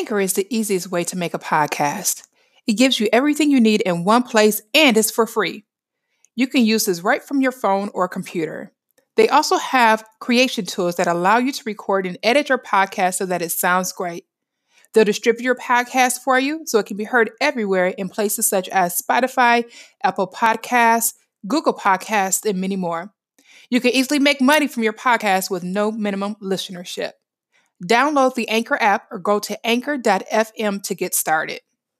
Anchor is the easiest way to make a podcast. It gives you everything you need in one place and it's for free. You can use this right from your phone or computer. They also have creation tools that allow you to record and edit your podcast so that it sounds great. They'll distribute your podcast for you so it can be heard everywhere in places such as Spotify, Apple Podcasts, Google Podcasts, and many more. You can easily make money from your podcast with no minimum listenership. Download the Anchor app or go to anchor.fm to get started.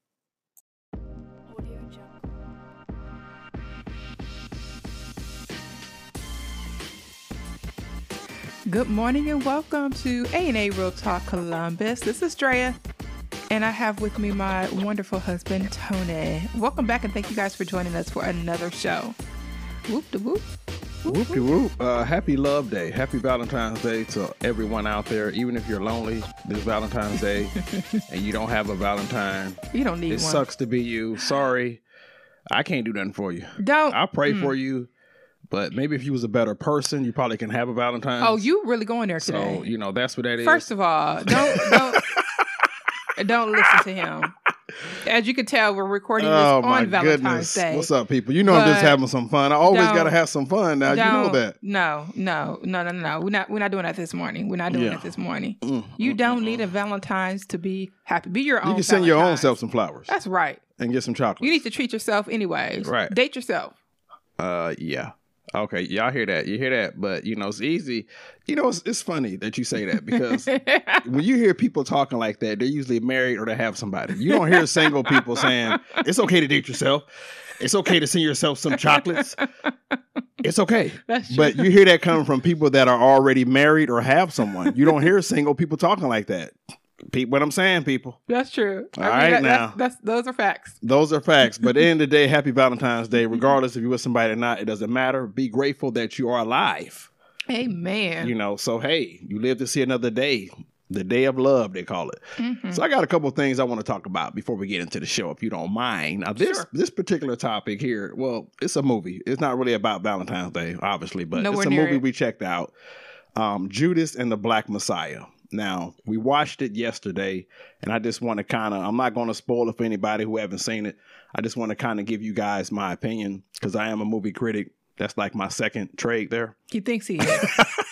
Good morning and welcome to A&A Real Talk Columbus. This is Drea, and I have with me my wonderful husband, Tony. Welcome back, and thank you guys for joining us for another show. Whoop-de-whoop. Whoop-de-whoop. Happy Love Day. Happy Valentine's Day to everyone out there. Even if you're lonely this Valentine's Day and you don't have a Valentine. You don't need one. It sucks to be you. Sorry. I can't do nothing for you. I'll pray for you. But maybe if you was a better person, you probably can have a Valentine. Oh, you really going there today. So, that's what that is. First of all, don't listen to him. As you can tell, we're recording this on Valentine's Day. What's up, people? I'm just having some fun. I always got to have some fun now. You know that. No. We're not doing that this morning. We're not doing that this morning. You don't need a Valentine's to be happy. Be your own You can send your own self some flowers. That's right. And get some chocolate. You need to treat yourself anyways. Right. Date yourself. Yeah. Okay, y'all hear that. You hear that. But, it's easy. It's funny that you say that because when you hear people talking like that, they're usually married or they have somebody. You don't hear single people saying, it's okay to date yourself. It's okay to send yourself some chocolates. It's okay. That's true. But you hear that coming from people that are already married or have someone. You don't hear single people talking like that. What I'm saying, people. That's true. All right, now. Those are facts. Those are facts. But at the end of the day, happy Valentine's Day. Regardless if you're with somebody or not, it doesn't matter. Be grateful that you are alive. Amen. So, hey, you live to see another day. The day of love, they call it. Mm-hmm. So I got a couple of things I want to talk about before we get into the show, if you don't mind. Now, this particular topic here, well, it's a movie. It's not really about Valentine's Day, obviously, but it's a movie we checked out. Judas and the Black Messiah. Now, we watched it yesterday, and I just want to I'm not going to spoil it for anybody who haven't seen it. I just want to kind of give you guys my opinion, because I am a movie critic. That's like my second trade there. He thinks he is.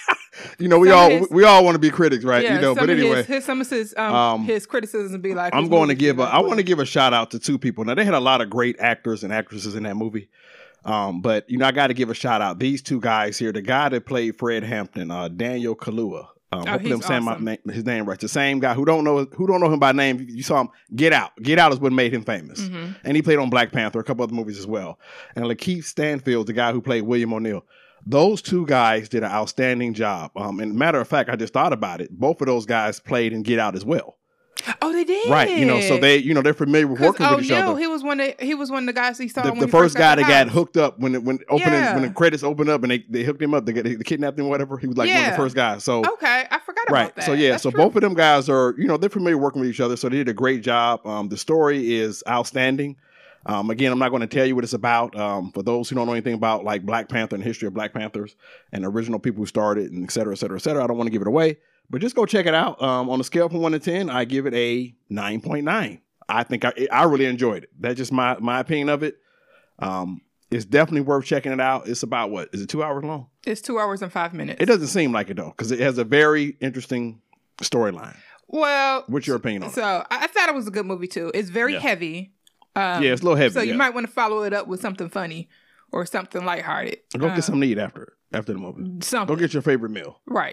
we all want to be critics, right? Yeah, but anyway. Some of his criticism be like... I want to give a shout out to two people. Now, they had a lot of great actors and actresses in that movie. But, I got to give a shout out. These two guys here, the guy that played Fred Hampton, Daniel Kaluuya. Hopefully I'm saying his name right. The same guy who don't know him by name. You saw him. Get Out. Get Out is what made him famous. Mm-hmm. And he played on Black Panther, a couple other movies as well. And Lakeith Stanfield, the guy who played William O'Neill. Those two guys did an outstanding job. And matter of fact, I just thought about it. Both of those guys played in Get Out as well. Oh, they did. Right. So they, they're familiar with working with each other. He was one of the guys he saw. The first guy that got hooked up when the credits opened up and they hooked him up, they kidnapped him, whatever. He was like one of the first guys. So okay, I forgot about that. So That's true. Both of them guys are, they're familiar working with each other. So they did a great job. The story is outstanding. Again, I'm not going to tell you what it's about. For those who don't know anything about like Black Panther and the history of Black Panthers and the original people who started and et cetera, et cetera, et cetera. I don't want to give it away. But just go check it out. On a scale from 1 to 10, I give it a 9.9. I think I really enjoyed it. That's just my opinion of it. It's definitely worth checking it out. It's about what? Is it 2 hours long? It's 2 hours and 5 minutes. It doesn't seem like it though, because it has a very interesting storyline. Well, what's your opinion on it? So I thought it was a good movie too. It's very heavy. It's a little heavy. So you might want to follow it up with something funny or something lighthearted. Go get something to eat after the movie. Something. Go get your favorite meal. Right.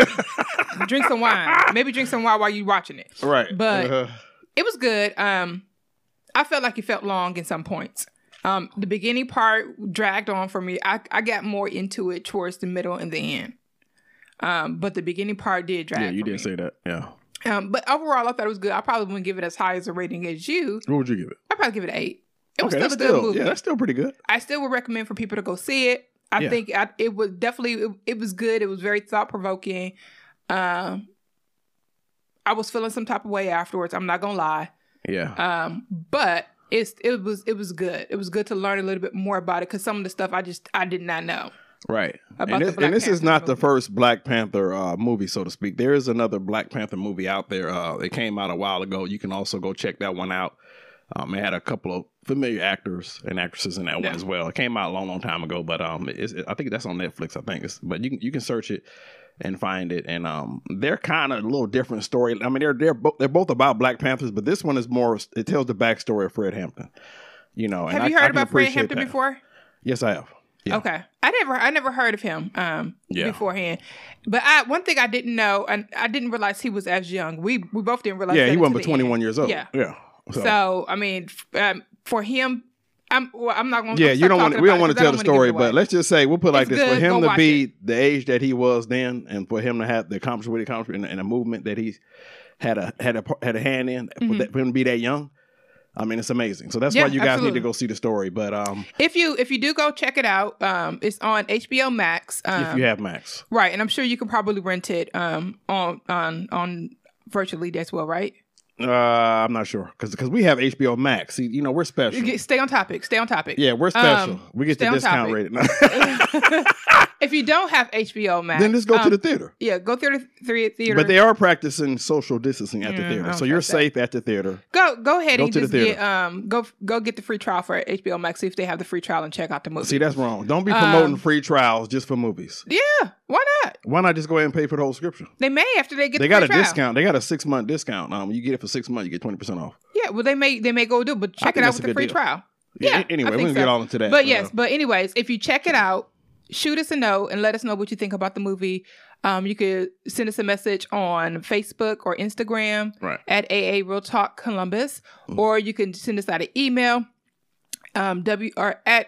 Drink some wine. Maybe drink some wine while you're watching it. Right. But it was good. I felt like it felt long in some points. The beginning part dragged on for me. I got more into it towards the middle and the end. But the beginning part did drag. Yeah, you did say that. Yeah. But overall, I thought it was good. I probably wouldn't give it as high as a rating as you. What would you give it? I'd probably give it an 8. It was still a good movie. Yeah, that's still pretty good. I still would recommend for people to go see it. I think it was definitely, it was good. It was very thought-provoking. I was feeling some type of way afterwards. I'm not going to lie. Yeah. But it was good. It was good to learn a little bit more about it because some of the stuff I did not know. Right. About And, the Black this is Panther not the movie. first Black Panther movie, so to speak. There is another Black Panther movie out there. It came out a while ago. You can also go check that one out. It had a couple of familiar actors and actresses in that one as well. It came out a long, long time ago, but I think that's on Netflix. I think but you can search it and find it, and they're kind of a little different story. I mean, they're both about Black Panthers, but this one is more. It tells the backstory of Fred Hampton. You know, Have you heard about Fred Hampton before? Yes, I have. Yeah. Okay, I never heard of him beforehand. But one thing I didn't know, and I didn't realize he was as young. We both didn't realize. Yeah, that he wasn't but until the 21 end. years old. Yeah. So I mean, for him, I'm not going. Yeah, we don't want to tell the story, but let's just say we'll put it like this: for him to be the age that he was then, and for him to have the accomplishment what he accomplished and a movement that he had a hand in, for him to be that young. I mean, it's amazing. So that's why you guys need to go see the story. But if you do go check it out, it's on HBO Max. If you have Max, right? And I'm sure you can probably rent it on virtually as well, right? I'm not sure because we have HBO Max. See, you know, we're special. Stay on topic. Yeah, we're special. We get the discount rate. If you don't have HBO Max, then just go to the theater. Yeah, go to the theater. But they are practicing social distancing at the theater, so you're safe at the theater. Go ahead and just get go get the free trial for HBO Max. See if they have the free trial and check out the movie. See, that's wrong. Don't be promoting free trials just for movies. Yeah, why not? Why not just go ahead and pay for the whole subscription? They may after they get. They the got free a trial. discount. They got a 6-month discount. You get it for 6 months, you get 20% off. Yeah, well they may go do, it, but check it out with the free trial. Yeah. Anyway, we can get all into that. But anyways, if you check it out, shoot us a note and let us know what you think about the movie. You could send us a message on Facebook or Instagram at AA Real Talk Columbus, or you can send us out an email or at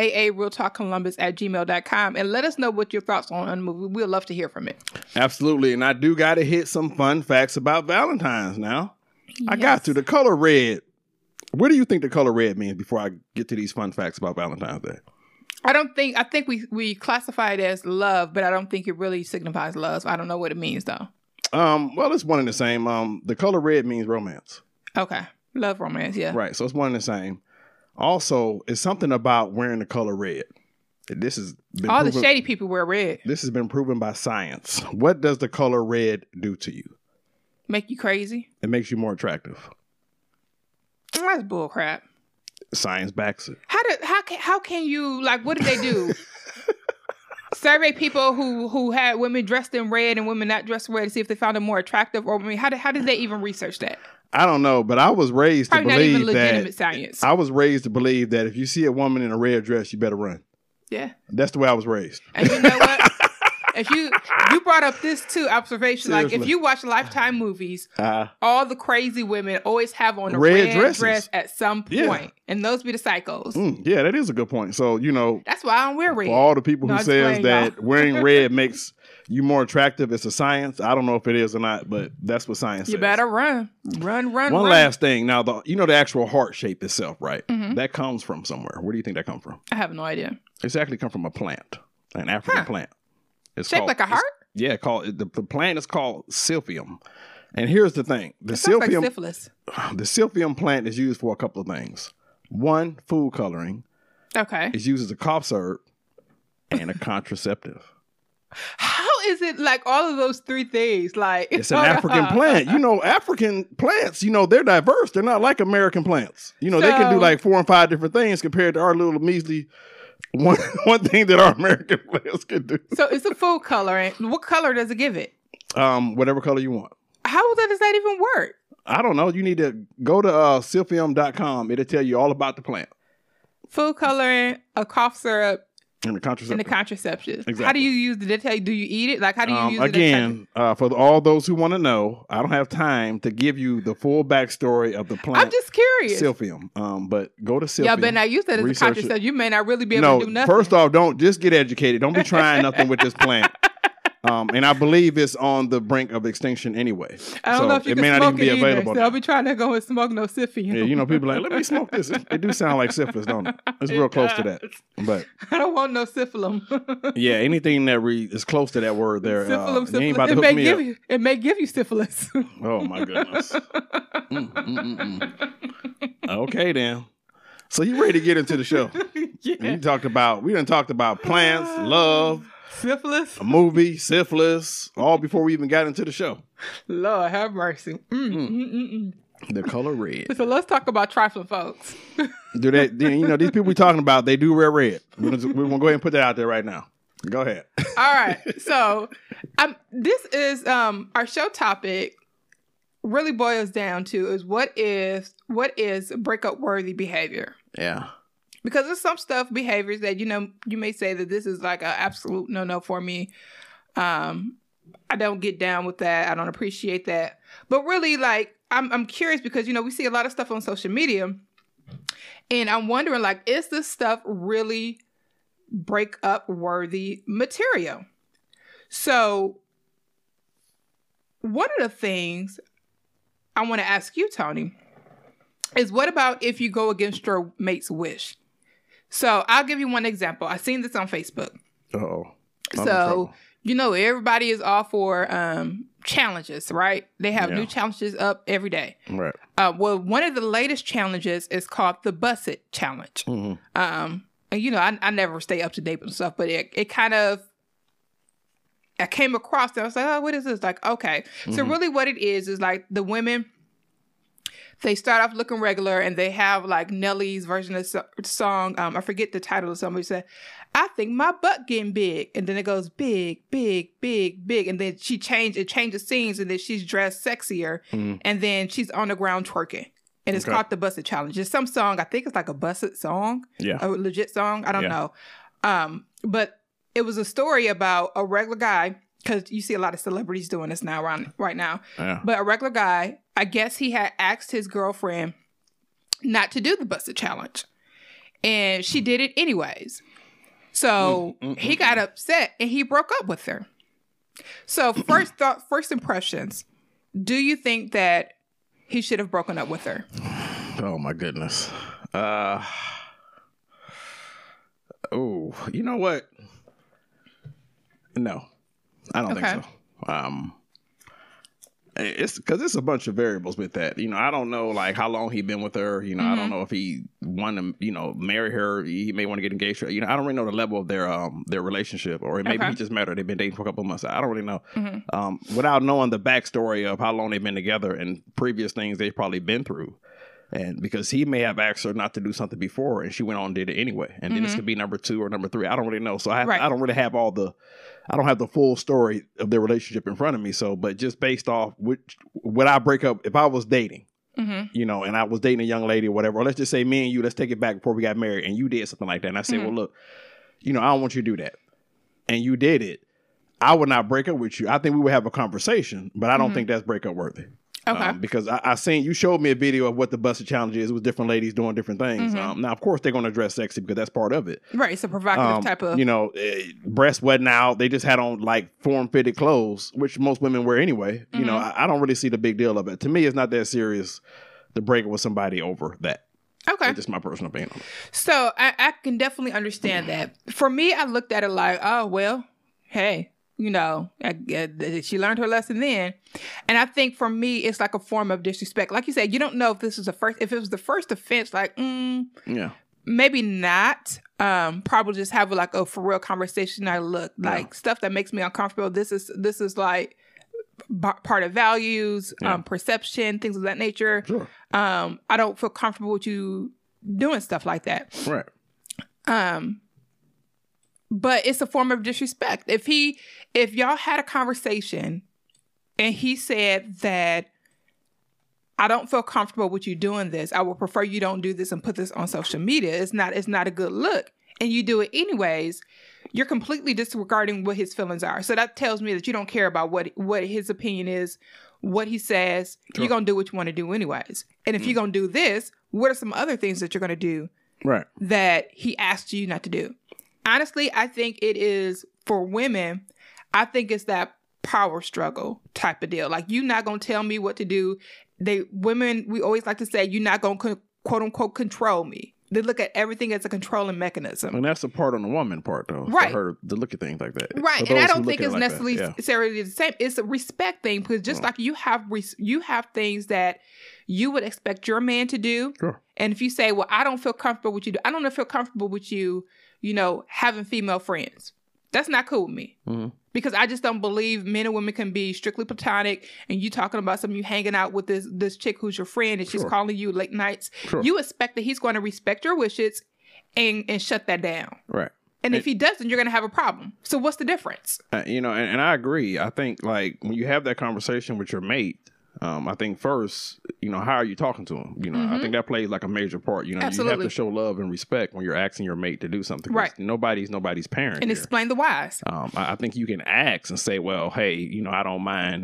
aarealtalkcolumbus@gmail.com and let us know what your thoughts on the movie. We'd love to hear from it. Absolutely. And I do got to hit some fun facts about Valentine's now. Yes. I got to. The color red. What do you think the color red means before I get to these fun facts about Valentine's Day? I think we classify it as love, but I don't think it really signifies love. I don't know what it means though. Well, it's one and the same. The color red means romance. Okay. Love, romance, yeah. Right. So it's one and the same. Also, it's something about wearing the color red. This has been the shady people wear red. This has been proven by science. What does the color red do to you? Make you crazy? It makes you more attractive. That's bull crap. Science backs it. How can you, like, what did they do? Survey people who had women dressed in red and women not dressed in red to see if they found them more attractive, or I mean, how did they even research that? I don't know, but I was raised Probably to believe not even legitimate that science. I was raised to believe that if you see a woman in a red dress, you better run. Yeah, that's the way I was raised. And you know what? If you brought up this too observation, Seriously. like if you watch Lifetime movies, all the crazy women always have on a red dress at some point, and those be the psychos. Yeah, that is a good point. So that's why I don't wear red. For all the people who says that wearing red makes you more attractive, it's a science. I don't know if it is or not, but that's what science says. You better run. One last thing. Now, the actual heart shape itself, right? Mm-hmm. That comes from somewhere. Where do you think that comes from? I have no idea. It's actually come from a plant, an African plant. It's shaped like a heart? The plant is called silphium. And here's the thing. The silphium, like syphilis. The silphium plant is used for a couple of things. One, food coloring. Okay. It's used as a cough syrup and a contraceptive. How is it like all of those three things? Like it's an African plant. African plants, they're diverse. They're not like American plants. They can do like 4 and 5 different things compared to our little measly one thing that our American plants can do. So it's a food coloring. What color does it give it? Whatever color you want. How does that even work? I don't know. You need to go to silphium.com. It'll tell you all about the plant. Food coloring, a cough syrup, and the contraceptives. Exactly. How do you use it? Did they tell you, do you eat it? Like, how do you use it? Again, for all those who want to know, I don't have time to give you the full backstory of the plant. I'm just curious. Silphium. But go to Silphium. Yeah, but now you said it's a contraceptive. You may not really be able to do nothing. First off, don't just get educated. Don't be trying nothing with this plant. And I believe it's on the brink of extinction anyway. I don't know if you can smoke it either, available. So I'll be trying to go and smoke no silphium. Yeah, people are like, let me smoke this. It do sound like syphilis, don't it? It's real close to that. But I don't want no syphilum. Yeah, anything that is close to that word there. Syphilum. You ain't about to hook me up. It may give you syphilis. Oh my goodness. Okay then. So you ready to get into the show? We done talked about plants, love, syphilis, a movie, syphilis, all before we even got into the show. Lord have mercy. The color red. So let's talk about trifling folks. Do they? These people we talking about, they do wear red. We're gonna go ahead and put that out there right now. Go ahead. All right. So this is our show topic. Really boils down to is what is breakup worthy behavior? Yeah. Because there's some behaviors that you may say that this is like an absolute no for me. I don't get down with that. I don't appreciate that. But really, like, I'm curious because we see a lot of stuff on social media, and I'm wondering, like, is this stuff really breakup worthy material? So one of the things I want to ask you, Tony, is what about if you go against your mate's wish? So I'll give you one example. I seen this on Facebook. Uh-oh. So, everybody is all for challenges, right? They have new challenges up every day. Right. Well, one of the latest challenges is called the Bust It Challenge. Mm-hmm. And, I never stay up to date with stuff, but it kind of, I came across it. I was like, oh, what is this? Like, okay. Mm-hmm. So really what it is like the women, they start off looking regular and they have like Nelly's version of the song. I forget the title of somebody said, I think my butt getting big. And then it goes big, big, big, big. And then it changes scenes and then she's dressed sexier. Mm-hmm. And then she's on the ground twerking. And it's called the Bust It Challenge. It's some song. I think it's like a busted song. Yeah. A legit song. I don't know. But it was a story about a regular guy, because you see a lot of celebrities doing this now right now. Yeah. But a regular guy, I guess he had asked his girlfriend not to do the Bust It Challenge. And she did it anyways. So he got upset and he broke up with her. So first impressions, do you think that he should have broken up with her? Oh my goodness. You know what? No, I don't think so. It's because it's a bunch of variables with that. I don't know like how long he been with her. I don't know if he want to, marry her. He may want to get engaged to her. I don't really know the level of their relationship, or maybe he just met her. They've been dating for a couple of months. I don't really know. Mm-hmm. Without knowing the backstory of how long they've been together and previous things they've probably been through. And because he may have asked her not to do something before and she went on and did it anyway. And then this could be number 2 or number 3. I don't really know. So I don't really have I don't have the full story of their relationship in front of me. So, but just based off would I break up if I was dating, and I was dating a young lady or whatever, or let's just say me and you, let's take it back before we got married and you did something like that. And I said, well, look, I don't want you to do that. And you did it. I would not break up with you. I think we would have a conversation, but I don't think that's breakup worthy. Okay. Because I seen, you showed me a video of what the Bust It Challenge is with different ladies doing different things. Now, of course, they're going to dress sexy because that's part of it. Right. It's a provocative type of... breast wetting out. They just had on like form-fitted clothes, which most women wear anyway. I don't really see the big deal of it. To me, it's not that serious to break up with somebody over that. Okay. That's just my personal opinion on it. So I can definitely understand that. For me, I looked at it like, oh, well, hey... she learned her lesson then. And I think for me, it's like a form of disrespect. Like you said, you don't know if this is if it was the first offense, like, maybe not. Probably just have like a for real conversation. Stuff that makes me uncomfortable. This is like part of values, perception, things of that nature. Sure. I don't feel comfortable with you doing stuff like that. Right. But it's a form of disrespect. If y'all had a conversation and he said that I don't feel comfortable with you doing this, I would prefer you don't do this and put this on social media. It's not a good look. And you do it anyways, you're completely disregarding what his feelings are. So that tells me that you don't care about what his opinion is, what he says. Sure. You're going to do what you want to do anyways. And if you're going to do this, what are some other things that you're going to do that he asked you not to do? Honestly, I think it is for women. I think it's that power struggle type of deal. Like, you're not going to tell me what to do. Women, we always like to say, you're not going to quote unquote control me. They look at everything as a controlling mechanism. And that's the part on the woman part, though. Right. For her to look at things like that. Right. And I don't think it's necessarily the same. It's a respect thing, because just like you have things that you would expect your man to do. Sure. And if you say, well, I don't feel comfortable with you, I don't feel comfortable with you, having female friends. That's not cool with me. Mm-hmm. Because I just don't believe men and women can be strictly platonic, and you talking about you hanging out with this chick who's your friend and she's calling you late nights. Sure. You expect that he's going to respect your wishes and shut that down. Right. And if he doesn't, you're going to have a problem. So what's the difference? And I agree. I think like when you have that conversation with your mate, I think first, how are you talking to him? I think that plays like a major part. Absolutely. You have to show love and respect when you're asking your mate to do something. Right. Nobody's parent. And explain the whys. I think you can ask and say, well, hey, I don't mind,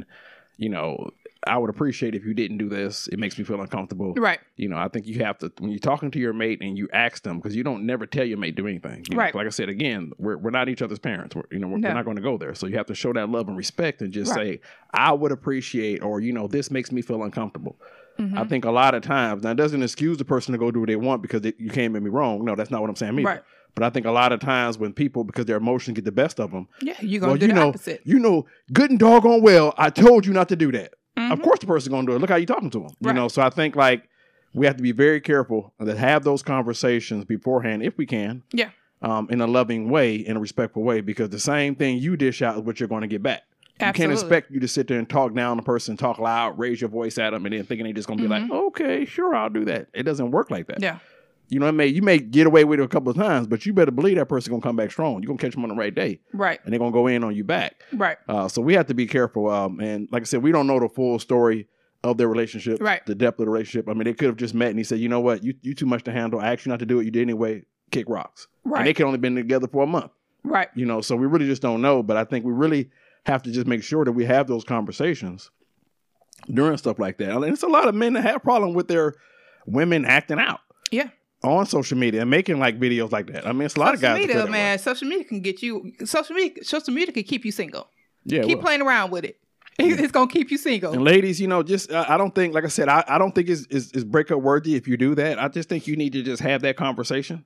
I would appreciate if you didn't do this. It makes me feel uncomfortable. Right. I think you have to, when you're talking to your mate and you ask them, because you don't never tell your mate do anything. Right. Like I said, again, we're not each other's parents. We're not going to go there. So you have to show that love and respect and just say, I would appreciate, or, this makes me feel uncomfortable. Mm-hmm. I think a lot of times, now it doesn't excuse the person to go do what they want because you can't make me wrong. No, that's not what I'm saying either. Right. But I think a lot of times when people, because their emotions get the best of them. Yeah, you're going to do the opposite. Good and doggone well, I told you not to do that. Mm-hmm. Of course the person's going to do it. Look how you're talking to them. Right. So I think like we have to be very careful to have those conversations beforehand if we can. Yeah. In a loving way, in a respectful way, because the same thing you dish out is what you're going to get back. Absolutely. You can't expect you to sit there and talk down the person, talk loud, raise your voice at them, and then thinking they're just going to be like, okay, sure, I'll do that. It doesn't work like that. Yeah. You may get away with it a couple of times, but you better believe that person going to come back strong. You're going to catch them on the right day. Right. And they're going to go in on you back. Right. So we have to be careful. And like I said, we don't know the full story of their relationship, the depth of the relationship. I mean, they could have just met and he said, you know what, you too much to handle. I asked you not to do it. You did anyway. Kick rocks. Right. And they could only been together for a month. Right. So we really just don't know. But I think we really have to just make sure that we have those conversations during stuff like that. And it's a lot of men that have problem with their women acting out. Yeah. On social media and making like videos like that. I mean, it's a lot of guys. Social media, man. Social media can get you. Social media can keep you single. Yeah, keep playing around with it. It's gonna keep you single. And ladies, just I don't think, like I said, I don't think it's breakup worthy if you do that. I just think you need to just have that conversation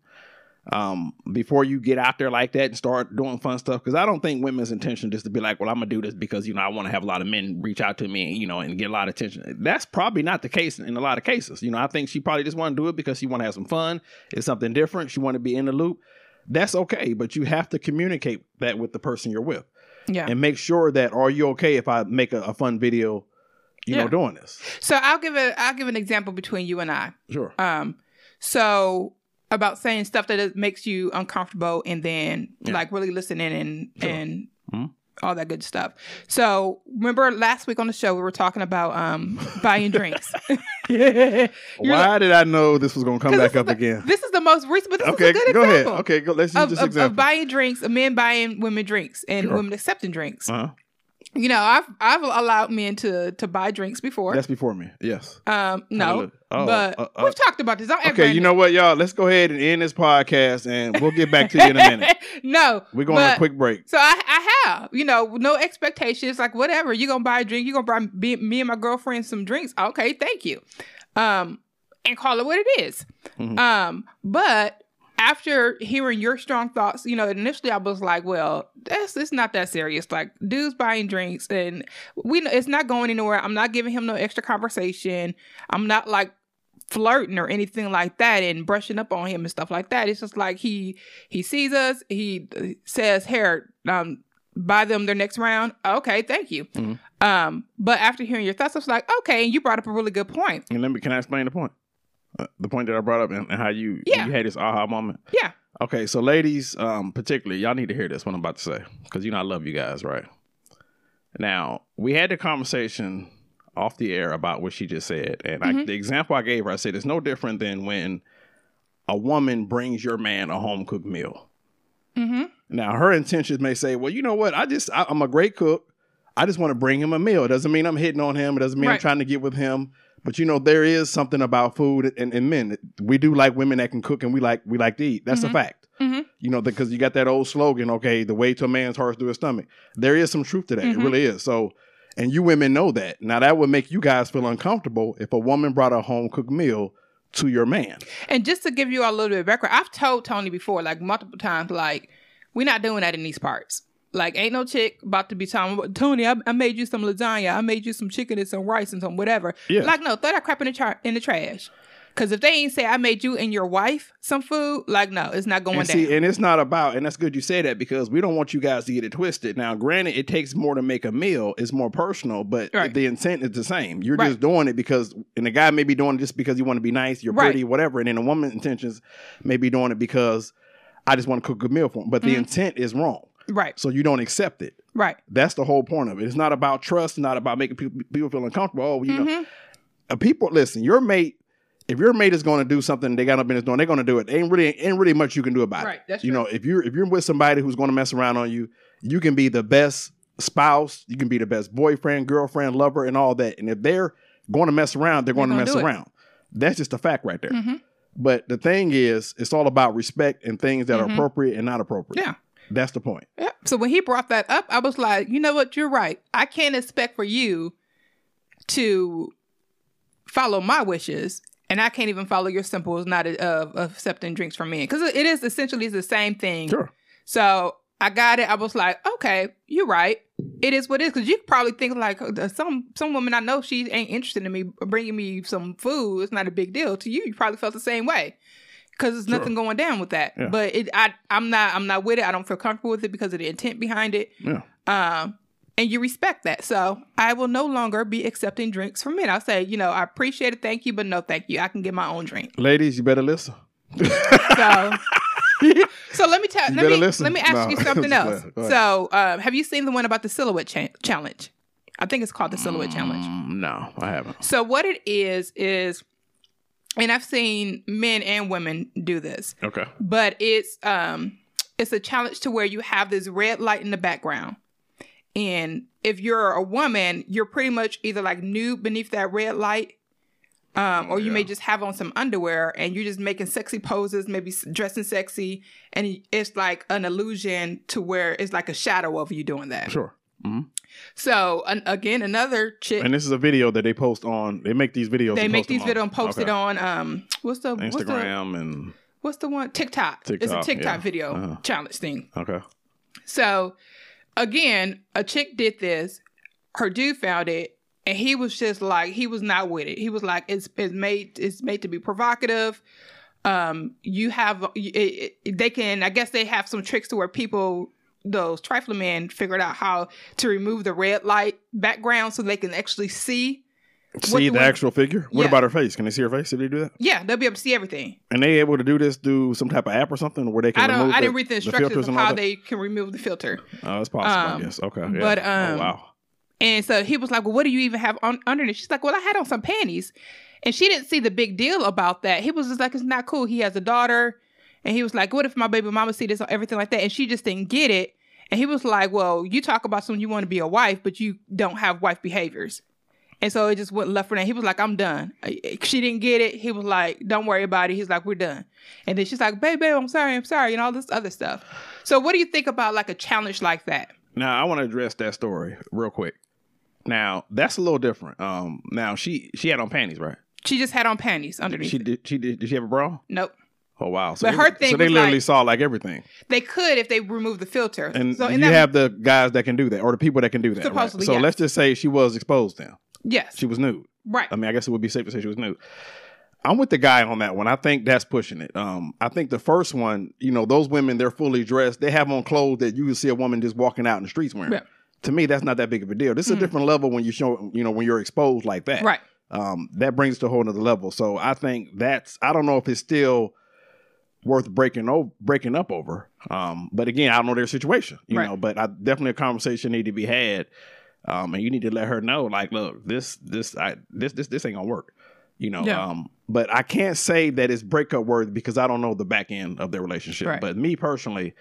before you get out there like that and start doing fun stuff. Because I don't think women's intention is to be like, well, I'm gonna do this because I want to have a lot of men reach out to me, and get a lot of attention. That's probably not the case in a lot of cases. I think she probably just want to do it because she want to have some fun. It's something different. She want to be in the loop. That's okay, but you have to communicate that with the person you're with. Yeah. And make sure that, are you okay if I make a fun video, doing this? So I'll give an example between you and I. Sure. So about saying stuff that makes you uncomfortable and then like really listening and all that good stuff. So remember last week on the show, we were talking about buying drinks. Why did I know this was going to come back up again? This is the most recent, but this is a good example. Ahead. Okay, let's use this example. Of buying drinks, of men buying women drinks and women accepting drinks. Uh-huh. I've allowed men to buy drinks before. That's before me. Yes. No. But we've talked about this. Okay, you know what, y'all? Let's go ahead and end this podcast, and we'll get back to you in a minute. No. We're going on a quick break. So I have, no expectations. Like, whatever. You're going to buy a drink. You're going to buy me and my girlfriend some drinks. Okay, thank you. And call it what it is. Mm-hmm. But after hearing your strong thoughts, initially I was like, well, it's not that serious. Like, dude's buying drinks and it's not going anywhere. I'm not giving him no extra conversation. I'm not like flirting or anything like that and brushing up on him and stuff like that. It's just like he sees us. He says, here, buy them their next round. Okay, thank you. Mm-hmm. But after hearing your thoughts, I was like, okay, and you brought up a really good point. And can I explain the point? The point that I brought up and how you had this aha moment. Yeah. Okay, so ladies, particularly, y'all need to hear this, what I'm about to say, because I love you guys, right? Now, we had the conversation off the air about what she just said, and the example I gave her, I said it's no different than when a woman brings your man a home-cooked meal. Mm-hmm. Now, her intentions may say, well, you know what? I'm a great cook. I just want to bring him a meal. It doesn't mean I'm hitting on him. It doesn't mean I'm trying to get with him. But there is something about food and men. We do like women that can cook and we like to eat. That's a fact. Mm-hmm. Because you got that old slogan, okay, the way to a man's heart is through his stomach. There is some truth to that. Mm-hmm. It really is. So, and you women know that. Now that would make you guys feel uncomfortable if a woman brought a home cooked meal to your man. And just to give you a little bit of background, I've told Tony before, like multiple times, like, we're not doing that in these parts. Like, ain't no chick about to be telling Tony, I made you some lasagna, I made you some chicken and some rice and some whatever. Yeah. Like, no, throw that crap in the trash. Because if they ain't say I made you and your wife some food, like, no, it's not going down. And it's not about, and that's good you say that, because we don't want you guys to get it twisted. Now, granted, it takes more to make a meal. It's more personal, but the intent is the same. You're just doing it because, and the guy may be doing it just because you want to be nice, you're pretty, whatever. And then the woman's intentions may be doing it because I just want to cook a meal for him. But the intent is wrong. Right. So you don't accept it. Right. That's the whole point of it. It's not about trust, not about making people feel uncomfortable. Oh, you know, people, listen, your mate, if your mate is going to do something they got no business doing, they're going to do it. Ain't really much you can do about it. That's true. You know, if you're with somebody who's going to mess around on you, you can be the best spouse, you can be the best boyfriend, girlfriend, lover, and all that. And if they're going to mess around, they're going to mess around. That's just a fact right there. But the thing is, it's all about respect and things that are appropriate and not appropriate. Yeah. That's the point. Yeah. So when he brought that up, I was like, you know what? You're right. I can't expect for you to follow my wishes. And I can't even follow your simple not of accepting drinks from men. Because it is essentially the same thing. Sure. So I got it. I was like, okay, you're right. It is what it is. Because you could probably think like some woman I know, she ain't interested in me bringing me some food. It's not a big deal. To you, you probably felt the same way. Because there's nothing going down with that. Yeah. But I'm not with it. I don't feel comfortable with it because of the intent behind it. Yeah. And you respect that. So I will no longer be accepting drinks from men. I'll say, you know, I appreciate it. Thank you. But no, thank you. I can get my own drink. Ladies, you better listen. So let me ask you something else. So have you seen the one about the silhouette challenge? I think it's called the silhouette challenge. No, I haven't. So what it is, and I've seen men and women do this. Okay. But it's a challenge to where you have this red light in the background. And if you're a woman, you're pretty much either like nude beneath that red light, or you may just have on some underwear and you're just making sexy poses, maybe dressing sexy. And it's like an illusion to where it's like a shadow of you doing that. Sure. Mm-hmm. So again, another chick. And this is a video that they post on. They make these videos. They make these videos and post it on what's the Instagram what's the one? TikTok. It's a TikTok video challenge thing. Okay. So again, a chick did this. Her dude found it, and he was just like, he was not with it. He was like, it's made to be provocative. You have they can, I guess they have some tricks to where people, those trifling men, figured out how to remove the red light background so they can actually see the actual figure. What about her face? Can they see her face if they do that? Yeah, they'll be able to see everything. And they able to do this through some type of app or something where they can remove I didn't read the instructions of how they can remove the filter. Oh, it's possible, I guess. Okay. Yeah. But oh, wow. And so he was like, well, what do you even have underneath? She's like, well, I had on some panties. And she didn't see the big deal about that. He was just like, it's not cool. He has a daughter. And he was like, what if my baby mama see this or everything like that? And she just didn't get it. And he was like, well, you talk about someone you want to be a wife, but you don't have wife behaviors. And so it just went left for that. He was like, I'm done. She didn't get it. He was like, don't worry about it. He's like, we're done. And then she's like, babe, I'm sorry. And all this other stuff. So what do you think about like a challenge like that? Now, I want to address that story real quick. Now, that's a little different. Now, she had on panties, right? She just had on panties underneath. Did she have a bra? Nope. Oh, wow. So, but her thing, so they literally saw like everything. They could if they removed the filter. And so, you have the guys that can do that, or the people that can do that. Supposedly, right? So let's just say she was exposed then. Yes. She was nude. Right. I mean, I guess it would be safe to say she was nude. I'm with the guy on that one. I think that's pushing it. I think the first one, you know, those women, they're fully dressed. They have on clothes that you can see a woman just walking out in the streets wearing. Yeah. To me, that's not that big of a deal. This is a different level when you show, you know, when you're exposed like that. Right. That brings it to a whole nother level. So I think I don't know if it's still worth breaking up over. But again, I don't know their situation, you know, but definitely a conversation need to be had. And you need to let her know, like, look, this ain't gonna work, you know. Yeah. But I can't say that it's breakup worthy because I don't know the back end of their relationship. Right. But me personally,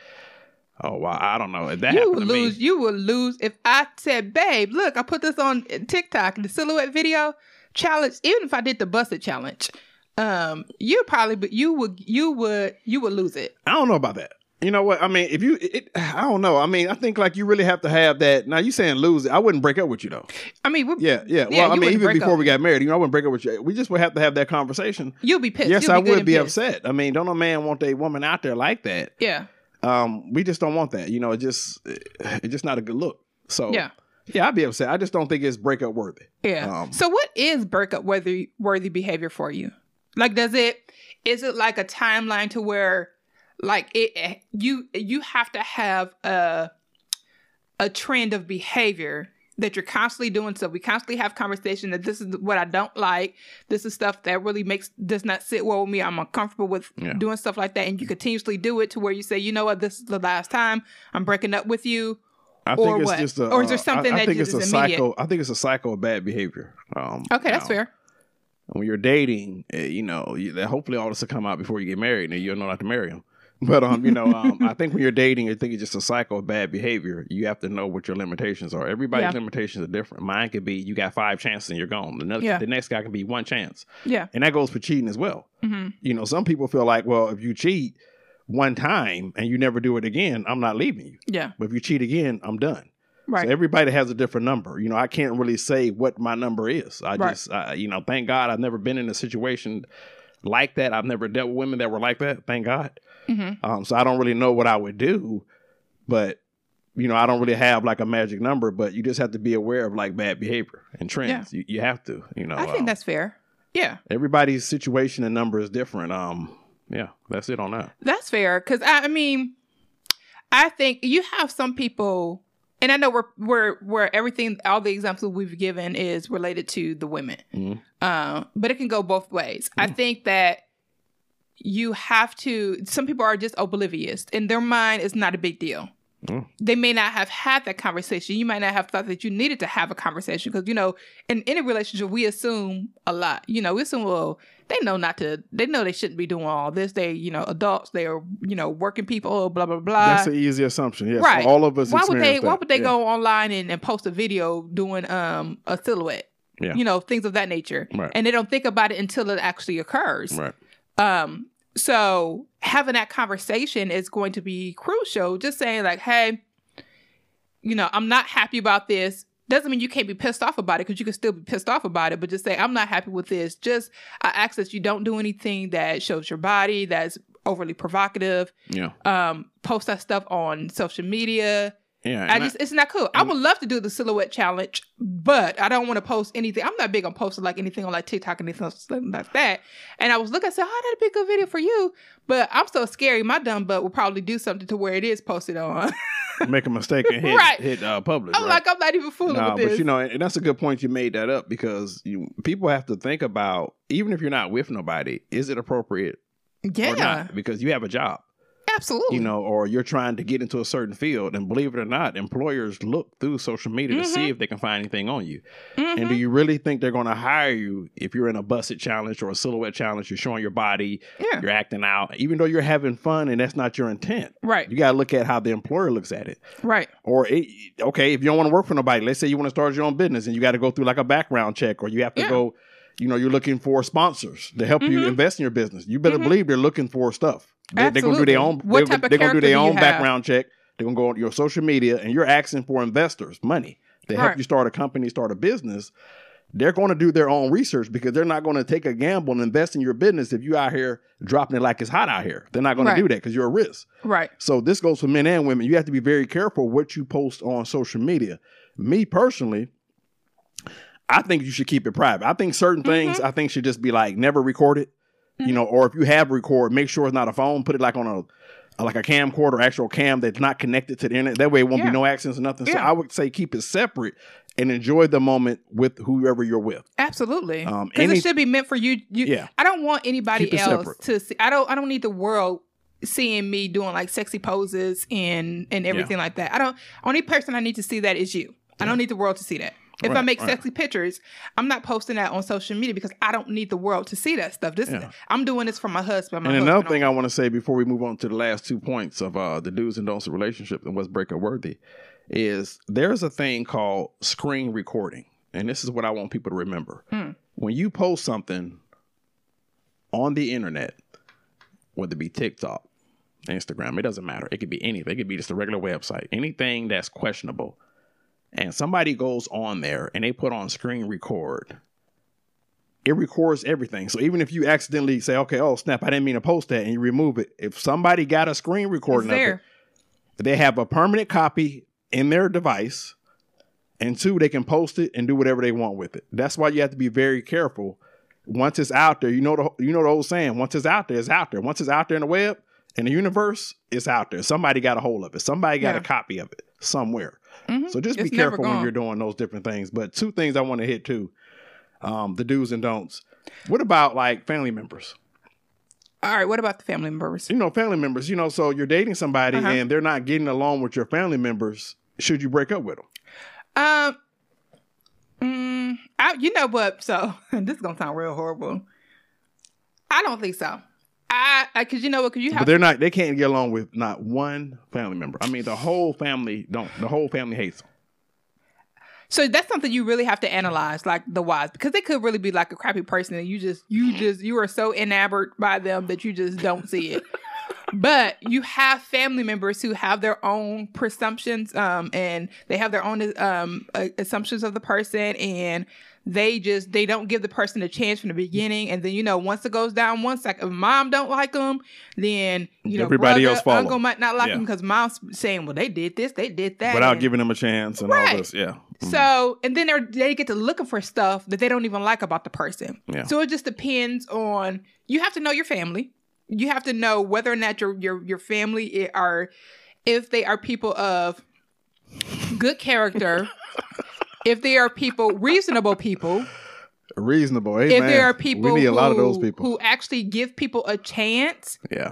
oh wow, I don't know. If that happened to me, you will lose. If I said, babe, look, I put this on TikTok, the silhouette video challenge. Even if I did the busted challenge, you would lose it. I don't know about that. You know what? I mean, I don't know. I mean, I think like you really have to have that. Now you saying lose it. I wouldn't break up with you though. I mean, yeah. Well, I mean, even before we got married, I wouldn't break up with you. We just would have to have that conversation. You'll be pissed. Yes, I would be upset. I mean, don't no man want a woman out there like that. Yeah. We just don't want that. It's just not a good look. So yeah, I'd be upset. I just don't think it's breakup worthy. Yeah. So what is breakup worthy behavior for you? Like, is it like a timeline to where like you have to have a trend of behavior that you're constantly doing? So we constantly have conversation that this is what I don't like. This is stuff that really does not sit well with me. I'm uncomfortable with doing stuff like that. And you continuously do it to where you say, you know what, this is the last time I'm breaking up with you. I think it's just or is there something that think just it's is a immediate? cycle. I think it's a cycle of bad behavior. Okay, that's fair. When you're dating, hopefully all this will come out before you get married, and you'll know not to marry him. But I think when you're dating, I think it's just a cycle of bad behavior. You have to know what your limitations are. Everybody's limitations are different. Mine could be you got 5 chances and you're gone. The next guy can be 1 chance. Yeah, and that goes for cheating as well. Mm-hmm. Some people feel like, well, if you cheat 1 time and you never do it again, I'm not leaving you. Yeah, but if you cheat again, I'm done. Right. So everybody has a different number. I can't really say what my number is. Thank God I've never been in a situation like that. I've never dealt with women that were like that. Thank God. Mm-hmm. So I don't really know what I would do, but I don't really have like a magic number. But you just have to be aware of like bad behavior and trends. Yeah. You have to. I think that's fair. Yeah. Everybody's situation and number is different. Yeah, that's it on that. That's fair because I mean, I think you have some people. And I know where everything, all the examples we've given is related to the women. Mm-hmm. But it can go both ways. Mm-hmm. I think that you have to, some people are just oblivious. In their mind, it's not a big deal. Mm. They may not have had that conversation. You might not have thought that you needed to have a conversation because, in any relationship, we assume a lot. We assume, well, they know they shouldn't be doing all this. They, adults, they are, working people, blah, blah, blah. That's an easy assumption. Yes. Right. All of us Why would they go online and post a video doing a silhouette? Yeah. Things of that nature. Right. And they don't think about it until it actually occurs. Right. So having that conversation is going to be crucial. Just saying like, hey, I'm not happy about this. Doesn't mean you can't be pissed off about it because you can still be pissed off about it. But just say, I'm not happy with this. Just I ask that you don't do anything that shows your body, that's overly provocative. Yeah. Post that stuff on social media. Yeah, it's not cool. I would love to do the silhouette challenge, but I don't want to post anything. I'm not big on posting like anything on like TikTok and anything like that. And I was looking, I said, oh, that'd be a good video for you. But I'm so scary. My dumb butt will probably do something to where it is posted on. Make a mistake and hit public. I'm like, I'm not even fooling with this. But and that's a good point you made that up because people have to think about, even if you're not with nobody, is it appropriate or not? Because you have a job. Absolutely. Or you're trying to get into a certain field, and believe it or not, employers look through social media to see if they can find anything on you. Mm-hmm. And do you really think they're going to hire you if you're in a busted challenge or a silhouette challenge? You're showing your body, you're acting out, even though you're having fun and that's not your intent. Right. You got to look at how the employer looks at it. Right. Or, okay, if you don't want to work for nobody, let's say you want to start your own business and you got to go through like a background check, or you have to go, you're looking for sponsors to help you invest in your business. You better believe they're looking for stuff. They're going to do their own. They're going to do their own background check. They're going to go on your social media, and you're asking for investors, money to help you start a company, start a business. They're going to do their own research because they're not going to take a gamble and invest in your business if you out here dropping it like it's hot out here. They're not going to do that because you're a risk. Right. So this goes for men and women. You have to be very careful what you post on social media. Me personally, I think you should keep it private. I think certain things should just be like never record it. Or if you have record, make sure it's not a phone. Put it like on a camcorder, actual cam that's not connected to the internet. That way it won't be no accidents or nothing. So I would say keep it separate and enjoy the moment with whoever you're with. Absolutely. Because it should be meant for you. I don't want anybody else to see. I don't need the world seeing me doing like sexy poses and everything like that. Only person I need to see that is you. I don't need the world to see that. If I make sexy pictures, I'm not posting that on social media because I don't need the world to see that stuff. I'm doing this for my husband. Another thing I want to say before we move on to the last 2 points of the do's and don'ts of relationship and what's breakup worthy is there's a thing called screen recording. And this is what I want people to remember. When you post something on the internet, whether it be TikTok, Instagram, it doesn't matter. It could be anything. It could be just a regular website. Anything that's questionable. And somebody goes on there and they put on screen record. It records everything. So even if you accidentally say, okay, oh snap, I didn't mean to post that, and you remove it, if somebody got a screen recording of it, they have a permanent copy in their device. And 2, they can post it and do whatever they want with it. That's why you have to be very careful. Once it's out there, you know the old saying, once it's out there, it's out there. Once it's out there in the web, in the universe, it's out there. Somebody got a hold of it. Somebody got a copy of it somewhere. Mm-hmm. So just be careful when you're doing those different things. But 2 things I want to hit too, the do's and don'ts. What about like family members? All right, what about the family members? Family members, so you're dating somebody and they're not getting along with your family members. Should you break up with them? You know what? So this is gonna sound real horrible. I don't think so. Because you know what? Because you have. But they can't get along with not one family member. I mean, the whole family don't. The whole family hates them. So that's something you really have to analyze, like the whys, because they could really be like a crappy person, and you are so enamored by them that you just don't see it. But you have family members who have their own presumptions, and they have their own assumptions of the person, and they don't give the person a chance from the beginning. And then, once it goes down once, like if mom don't like them, then, everybody else follow. Uncle might not like them because mom's saying, well, they did this, they did that. Without giving them a chance and all this. Yeah. Mm-hmm. So, and then they get to looking for stuff that they don't even like about the person. Yeah. So it just depends on, you have to know your family. You have to know whether or not your family if they are people of good character, if they are reasonable people. Reasonable, if there are people we need a lot of those people who actually give people a chance. Yeah.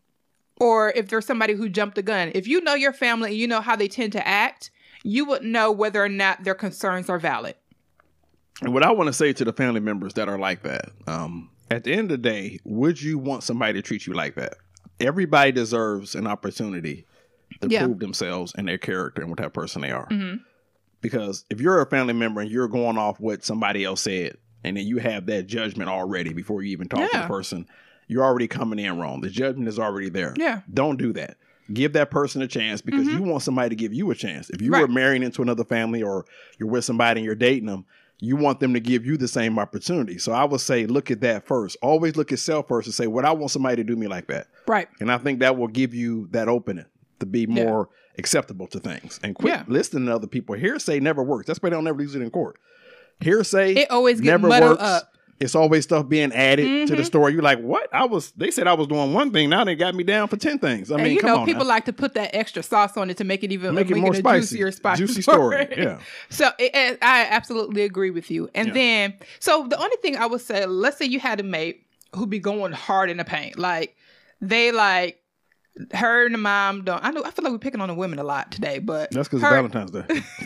Or if there's somebody who jumped the gun. If you know your family and you know how they tend to act, you would know whether or not their concerns are valid. And what I want to say to the family members that are like that, at the end of the day, would you want somebody to treat you like that? Everybody deserves an opportunity to prove themselves and their character and what type of person they are. Mm-hmm. Because if you're a family member and you're going off what somebody else said, and then you have that judgment already before you even talk to the person, you're already coming in wrong. The judgment is already there. Yeah. Don't do that. Give that person a chance because you want somebody to give you a chance. If you were marrying into another family or you're with somebody and you're dating them, you want them to give you the same opportunity. So I would say, look at that first. Always look at self first and say, what I want somebody to do me like that. Right. And I think that will give you that opening to be more acceptable to things. And quit listening to other people. Hearsay never works. That's why they don't ever use it in court. Hearsay it always never muddled works. Up. It's always stuff being added to the story. You're like, what? They said I was doing one thing. Now they got me down for 10 things. I mean, come on. People like to put that extra sauce on it to make it even more spicy. Juicy story. Yeah. So I absolutely agree with you. And then, so the only thing I would say, let's say you had a mate who be going hard in the paint. Like, they like, her and the mom don't. I feel like we're picking on the women a lot today, but that's because it's Valentine's Day.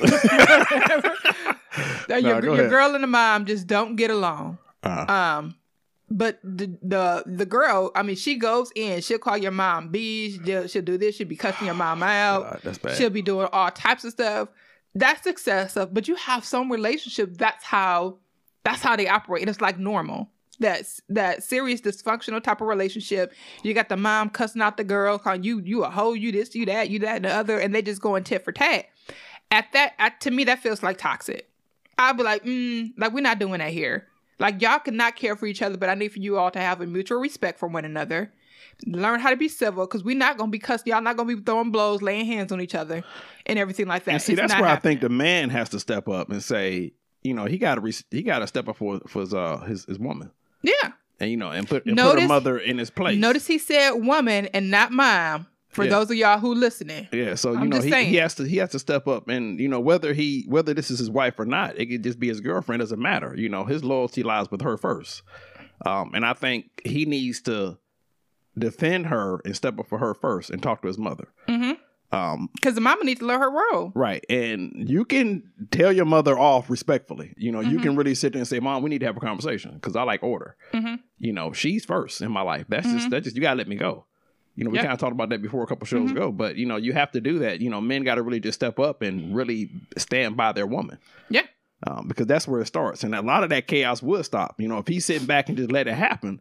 Your girl and the mom just don't get along. But the girl, I mean, she goes in, she'll call your mom bees, she'll do this, she'll be cussing your mom out. God, that's bad. She'll be doing all types of stuff. That's excessive, but you have some relationship, that's how they operate. It's like normal. That serious dysfunctional type of relationship. You got the mom cussing out the girl, calling you a hoe, you this, you that, and the other, and they just going tit for tat. To me, that feels like toxic. I'll be like, we're not doing that here. Like, y'all cannot care for each other, but I need for you all to have a mutual respect for one another. Learn how to be civil, because we're not going to be cussing. Y'all not going to be throwing blows, laying hands on each other, and everything like that. And see, that's where I think the man has to step up and say, he got to step up for his woman. Yeah. And, and put her mother in his place. Notice he said woman and not mom. For those of y'all who listening. Yeah, so he has to step up, and whether this is his wife or not, it could just be his girlfriend, doesn't matter. His loyalty lies with her first. And I think he needs to defend her and step up for her first and talk to his mother. Mm-hmm. Because the mama needs to learn her role. Right. And you can tell your mother off respectfully. You can really sit there and say, Mom, we need to have a conversation because I like order. Mm-hmm. She's first in my life. That's just you gotta let me go. We kind of talked about that before a couple shows ago, but you have to do that. Men got to really just step up and really stand by their woman. Yeah. Because that's where it starts. And a lot of that chaos would stop. If he's sitting back and just let it happen,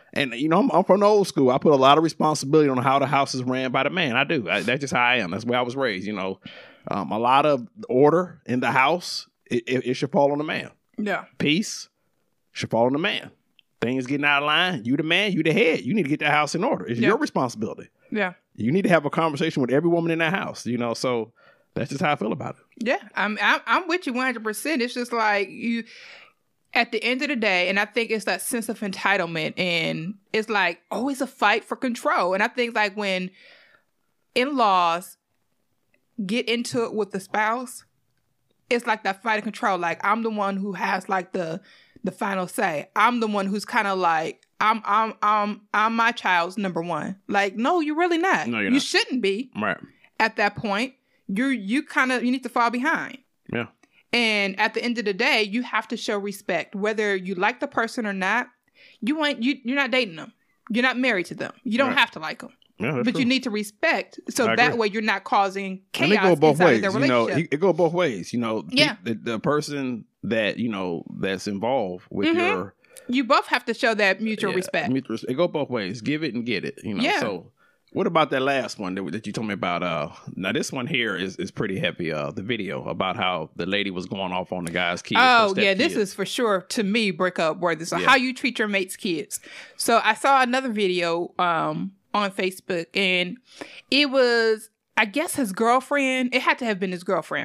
And, you know, I'm from the old school. I put a lot of responsibility on how the house is ran by the man. I do. That's just how I am. That's the way I was raised, you know. A lot of order in the house, it should fall on the man. Yeah. Peace should fall on the man. Things getting out of line, you the man, you the head. You need to get that house in order. It's your responsibility. Yeah. You need to have a conversation with every woman in that house, you know. So that's just how I feel about it. Yeah. I'm with you 100%. It's just like you, at the end of the day, and I think it's that sense of entitlement, and it's like always a fight for control. And I think like when in-laws get into it with the spouse, it's like that fight of control. Like, I'm the one who has like the final say. I'm the one who's kind of like, I'm my child's number one. Like, no, you're really not. No, you're you not. shouldn't be. Right. At that point, you need to fall behind. Yeah. And at the end of the day, you have to show respect, whether you like the person or not. You're not dating them. You're not married to them. You don't have to like them. Yeah, but true. You need to respect, so I that agree. way you're not causing chaos and they go both inside ways. of their You know, relationship. it go both ways. You know, Yeah. the person that, you know, that's involved with your... You both have to show that mutual respect. It go both ways. Give it and get it. You know. Yeah. So, what about that last one that you told me about? Now, this one here is pretty heavy. The video about how the lady was going off on the guy's kids. Oh, yeah. This is for sure, to me, breakup worthy. So how you treat your mate's kids. So I saw another video on Facebook, and it was, I guess, his girlfriend. It had to have been his girlfriend.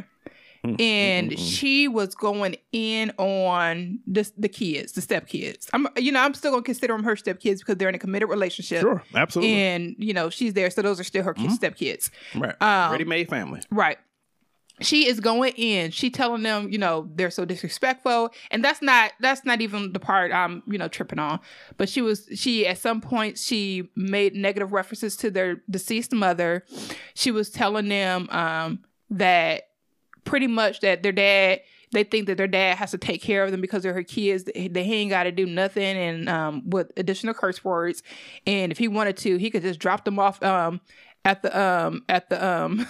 And she was going in on the kids, the stepkids. I'm still gonna consider them her stepkids because they're in a committed relationship. Sure, absolutely. And she's there, so those are still her stepkids. Right, ready-made family. Right. She is going in. She telling them, they're so disrespectful, and that's not even the part I'm tripping on. But she at some point she made negative references to their deceased mother. She was telling them that. Pretty much that their dad, they think that their dad has to take care of them because they're her kids. That he ain't got to do nothing, and with additional curse words. And if he wanted to, he could just drop them off at the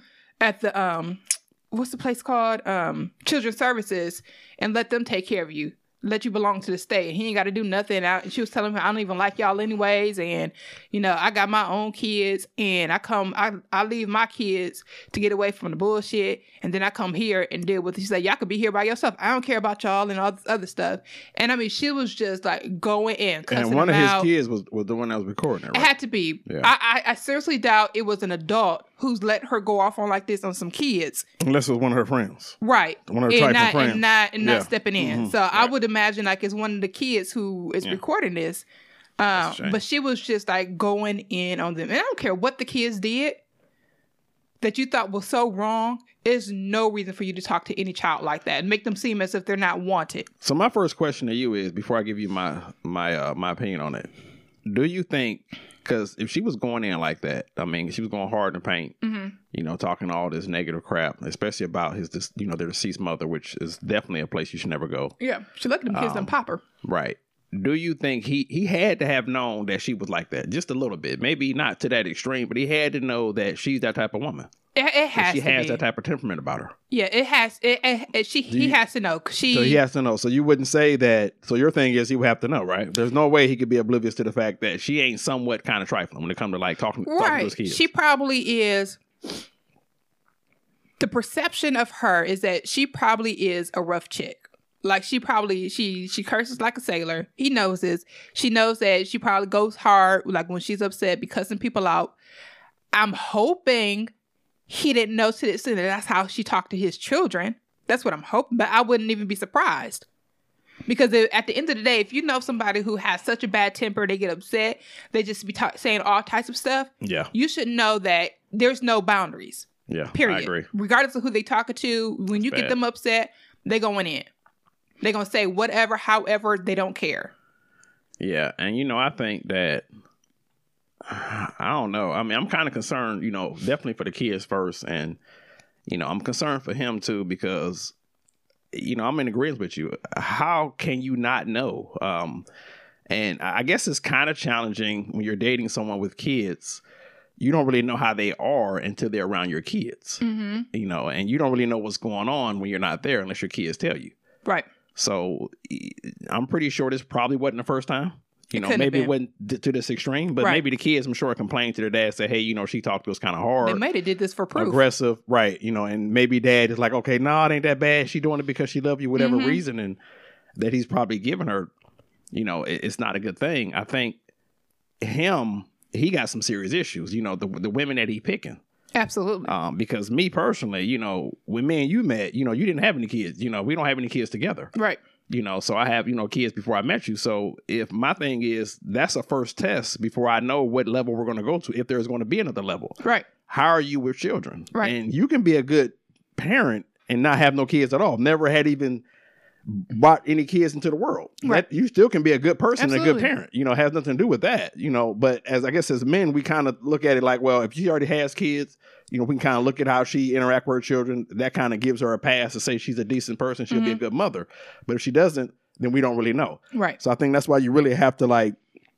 what's the place called? Children's Services, and let them take care of you. Let you belong to the state. He ain't got to do nothing. And she was telling me, I don't even like y'all anyways. And, I got my own kids, and I leave my kids to get away from the bullshit. And then I come here and deal with it. She said, y'all could be here by yourself. I don't care about y'all and all this other stuff. And I mean, she was just like going in. And one of his kids was the one that was recording it, right? It had to be. Yeah. I seriously doubt it was an adult who's let her go off on like this on some kids. Unless it was one of her friends. Right. One of her trifling friends. And not stepping in. So I would imagine like it's one of the kids who is recording this. But she was just like going in on them. And I don't care what the kids did that you thought was so wrong. There's no reason for you to talk to any child like that and make them seem as if they're not wanted. So my first question to you is, before I give you my opinion on it, do you think, because if she was going in like that, I mean, she was going hard in the paint, talking all this negative crap, especially about their deceased mother, which is definitely a place you should never go. Yeah, she let them kids and pop her. Right. Do you think he had to have known that she was like that? Just a little bit. Maybe not to that extreme, but he had to know that she's that type of woman. It has to be. She has that type of temperament about her. Yeah, it has. He has to know. So he has to know. So you wouldn't say that. So your thing is he would have to know, right? There's no way he could be oblivious to the fact that she ain't somewhat kind of trifling when it comes to like talking to his kids. She probably is. The perception of her is that she probably is a rough chick. Like she curses like a sailor. He knows this. She knows that she probably goes hard, like when she's upset, be cussing people out. I'm hoping he didn't know to the extent that that's how she talked to his children. That's what I'm hoping, but I wouldn't even be surprised. Because at the end of the day, if you know somebody who has such a bad temper, they get upset, they just be saying all types of stuff. Yeah. You should know that there's no boundaries. Yeah, period. I agree. Regardless of who they talking to, when you get them upset, they going in. They're going to say whatever, however, they don't care. Yeah. And, I think that, I don't know. I mean, I'm kind of concerned, definitely for the kids first. And, I'm concerned for him too, because, I'm in agreement with you. How can you not know? And I guess it's kind of challenging when you're dating someone with kids. You don't really know how they are until they're around your kids, and you don't really know what's going on when you're not there unless your kids tell you. Right. So I'm pretty sure this probably wasn't the first time. You know, maybe it wasn't to this extreme, but maybe the kids, I'm sure, complained to their dad, say, hey, you know, she talked to us kind of hard. They might have did this for proof. Aggressive, right. You know, and maybe dad is like, okay, no, it ain't that bad. She doing it because she love you, whatever reason. And that he's probably giving her, you know, it's not a good thing. I think he got some serious issues, you know, the women that he picking. Absolutely. Because me personally, you know, when me and you met, you know, you didn't have any kids. You know, we don't have any kids together. Right. You know, so I have, you know, kids before I met you. So if my thing is, that's a first test before I know what level we're going to go to, if there's going to be another level. Right. How are you with children? Right. And you can be a good parent and not have no kids at all. Never had even brought any kids into the world. Right. You still can be a good person Absolutely. and a good parent. You know, has nothing to do with that. You know, but as men, we kind of look at it like, well, if she already has kids, you know, we can kind of look at how she interact with her children. That kind of gives her a pass to say she's a decent person. She'll be a good mother. But if she doesn't, then we don't really know. Right. So I think that's why you really have to like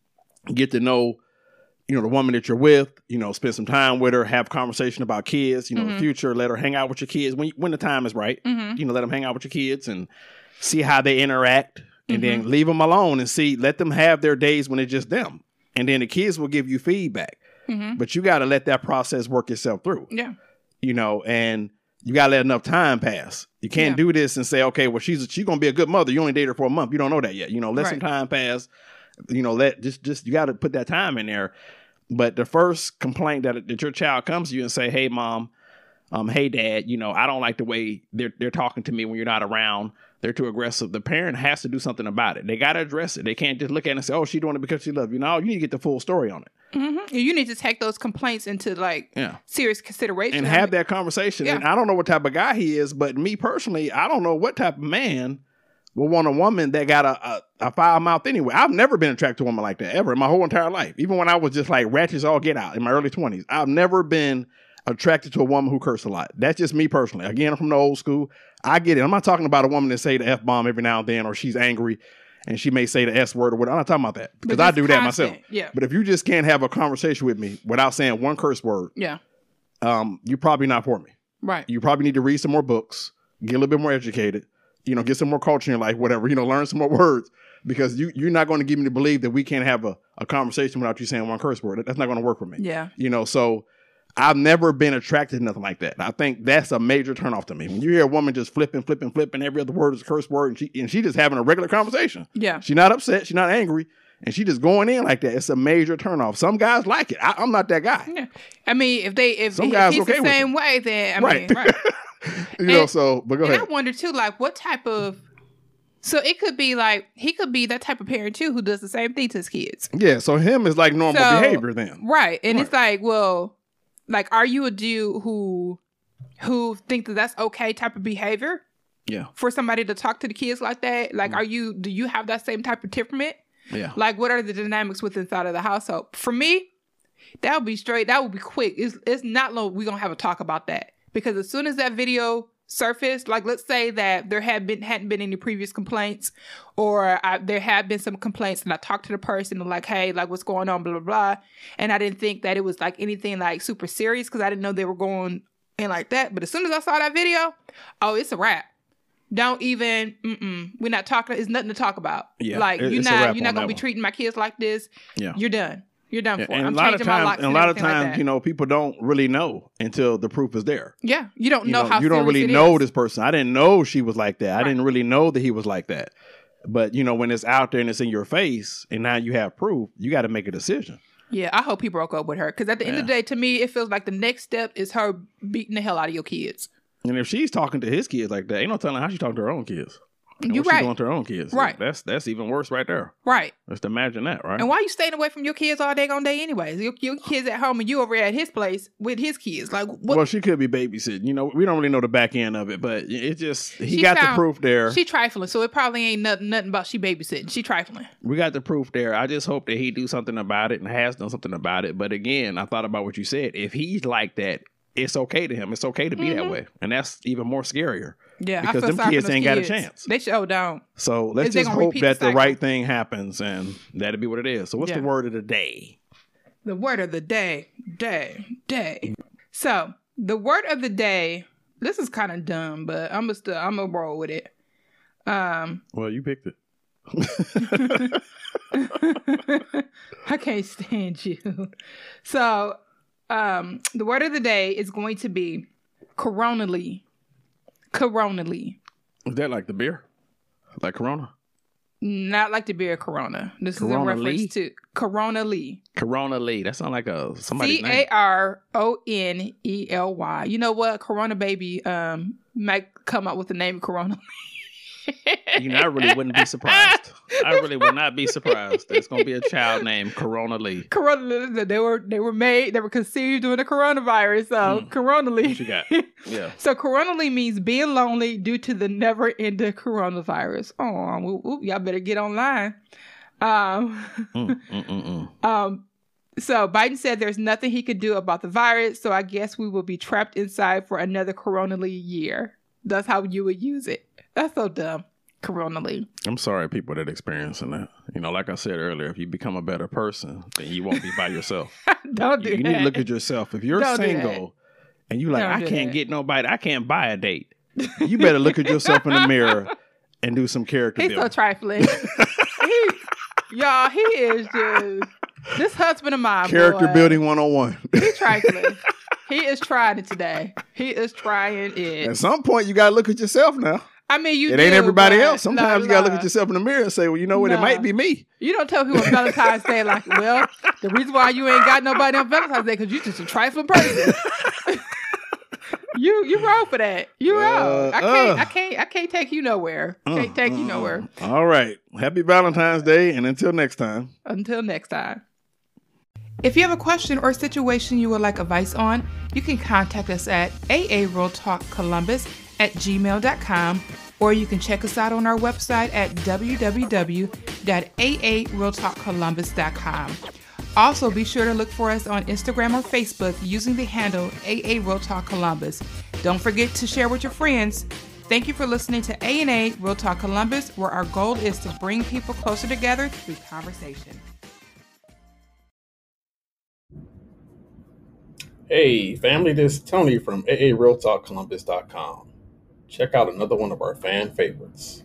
get to know, you know, the woman that you're with, you know, spend some time with her, have conversation about kids, you know, the future, let her hang out with your kids when the time is right. You know, let them hang out with your kids and see how they interact and then leave them alone and let them have their days when it's just them. And then the kids will give you feedback. But you got to let that process work itself through. Yeah. You know, and you got to let enough time pass. You can't do this and say, okay, well, she's going to be a good mother. You only dated her for a month. You don't know that yet. You know, let some time pass. You know, you got to put that time in there. But the first complaint that your child comes to you and say, hey, mom, hey, dad, you know, I don't like the way they're talking to me when you're not around. They're too aggressive. The parent has to do something about it. They got to address it. They can't just look at it and say, oh, she's doing it because she loves you. No, you need to get the full story on it. You need to take those complaints into serious consideration. And have that conversation. And I don't know what type of guy he is, but me personally, I don't know what type of man will want a woman that got a foul mouth anyway. I've never been attracted to a woman like that ever in my whole entire life. Even when I was just like ratchet as all get out in my early 20s. I've never been attracted to a woman who cursed a lot. That's just me personally. Again, I'm from the old school. I get it. I'm not talking about a woman that say the F-bomb every now and then, or she's angry and she may say the S word or whatever. I'm not talking about that because I do that myself. Yeah. But if you just can't have a conversation with me without saying one curse word, you're probably not for me. Right. You probably need to read some more books, get a little bit more educated, you know, get some more culture in your life, whatever, you know, learn some more words, because you're not going to give me to believe that we can't have a conversation without you saying one curse word. That's not going to work for me. Yeah. You know, so I've never been attracted to nothing like that. I think that's a major turnoff to me. When you hear a woman just flipping, every other word is a curse word, and she just having a regular conversation. Yeah. She's not upset. She's not angry. And she just going in like that. It's a major turnoff. Some guys like it. I'm not that guy. Yeah. I mean, if he's okay the same way, then right. You know, but go ahead. I wonder too, like, what type of. So it could be like, he could be that type of parent too who does the same thing to his kids. Yeah. So him is like normal behavior then. Right. And it's like, well, like, are you a dude who think that that's okay type of behavior? Yeah. For somebody to talk to the kids like that? Like, do you have that same type of temperament? Yeah. Like, what are the dynamics inside of the household? For me, that would be straight. That would be quick. It's not long. We're going to have a talk about that. Because as soon as that video surfaced, like, let's say that there hadn't been any previous complaints, or there had been some complaints, and I talked to the person and like, hey, like, what's going on, blah, blah, blah. And I didn't think that it was like anything like super serious because I didn't know they were going in like that. But as soon as I saw that video, oh, it's a wrap. Don't even, we're not talking, it's nothing to talk about. Yeah, like, you're not going to be treating my kids like this. Yeah. You're done. You're done for. And I'm a lot changing my locks. And a lot of times, you know, people don't really know until the proof is there. Yeah. You don't know how you don't really know this person. I didn't know she was like that. Right. I didn't really know that he was like that. But, you know, when it's out there and it's in your face and now you have proof, you got to make a decision. Yeah, I hope he broke up with her. Because at the end of the day, to me, it feels like the next step is her beating the hell out of your kids. And if she's talking to his kids like that, ain't no telling how she's talking to her own kids. You're right. She's doing to her own kids. Right. That's even worse right there. Right. Just imagine that, right? And why are you staying away from your kids all day on day anyways? Your kids at home and you over at his place with his kids. Like, what? Well, she could be babysitting. You know, we don't really know the back end of it, but it just, he got the proof there. She trifling, so it probably ain't nothing about she babysitting. She trifling. We got the proof there. I just hope that he do something about it and has done something about it. But again, I thought about what you said. If he's like that, it's okay to him. It's okay to be that way. And that's even more scarier. Yeah, because them kids ain't got a chance. They show down. So let's just hope that the right thing happens and that'll be what it is. So what's the word of the day? The word of the day. So the word of the day, this is kind of dumb, but I'm gonna roll with it. Well, you picked it. I can't stand you. So, the word of the day is going to be coronally. Coronally. Is that like the beer? Like Corona? Not like the beer Corona. This Corona is in reference to coronally. Coronally. That sounds like somebody's name. Caronely. You know what? Corona baby might come up with the name Corona. You know, I really wouldn't be surprised. I really would not be surprised. There's going to be a child named Corona Lee. Corona Lee. They were conceived during the coronavirus. So Corona Lee. What you got? Yeah. So Corona Lee means being lonely due to the never-ending coronavirus. Oh, y'all better get online. So Biden said there's nothing he could do about the virus. So I guess we will be trapped inside for another Corona Lee year. That's how you would use it. That's so dumb. Coronally. I'm sorry, people that are experiencing that. You know, like I said earlier, if you become a better person, then you won't be by yourself. Don't do that. You need to look at yourself. If you're single and you like, I can't get nobody, I can't buy a date. You better look at yourself in the mirror and do some character building. He's so trifling. He is just this husband of mine. Character building 101. He's trifling. He is trying it today. He is trying it. At some point, you got to look at yourself now. I mean, it ain't everybody else. Sometimes you got to look at yourself in the mirror and say, well, you know what? It might be me. You don't tell people on Valentine's Day, like, well, the reason why you ain't got nobody on Valentine's Day because you just a trifling person. You wrong for that. You wrong. I can't take you nowhere. Can't take you nowhere. All right. Happy Valentine's Day, and until next time. Until next time. If you have a question or situation you would like advice on, you can contact us at aarealtalkcolumbus@gmail.com, or you can check us out on our website at www.aarealtalkcolumbus.com. Also, be sure to look for us on Instagram or Facebook using the handle AA Real Talk Columbus. Don't forget to share with your friends. Thank you for listening to A&A Real Talk Columbus, where our goal is to bring people closer together through conversation. Hey family, this is Tony from AARealTalkColumbus.com. Check out another one of our fan favorites.